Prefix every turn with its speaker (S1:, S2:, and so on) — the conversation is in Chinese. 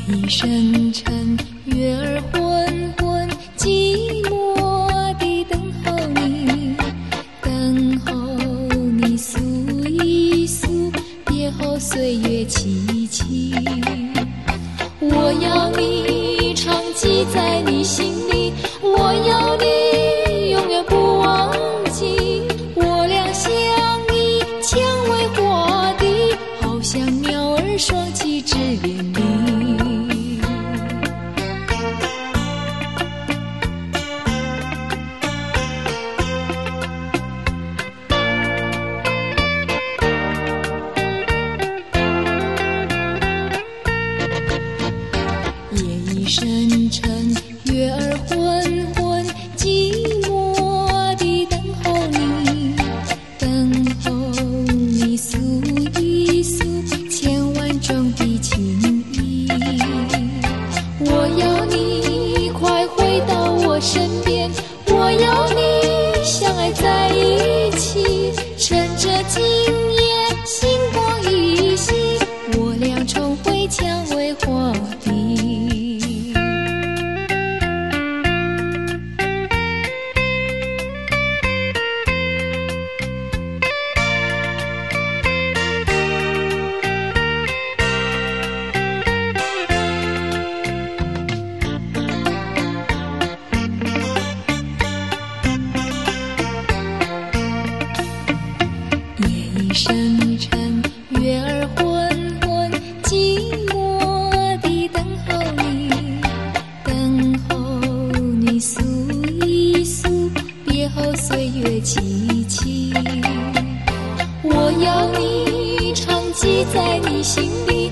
S1: 一深沉，月儿昏昏，寂寞地等候你，等候你诉一诉，别后岁月凄凄。我要你常记在你心里，我要你永远不忘记。我俩相依，蔷薇花地，好像鸟儿双栖枝连理。深沉，月儿昏昏，寂寞地等候你，等候你诉一诉千万种的情意。我要你快回到我身边，我要你相爱在一起，趁着今夜星光一息，我俩重回蔷薇花地。深沉，月儿昏昏，寂寞地等候你，等候你诉一诉，别后岁月凄凄。我要你常记在你心里，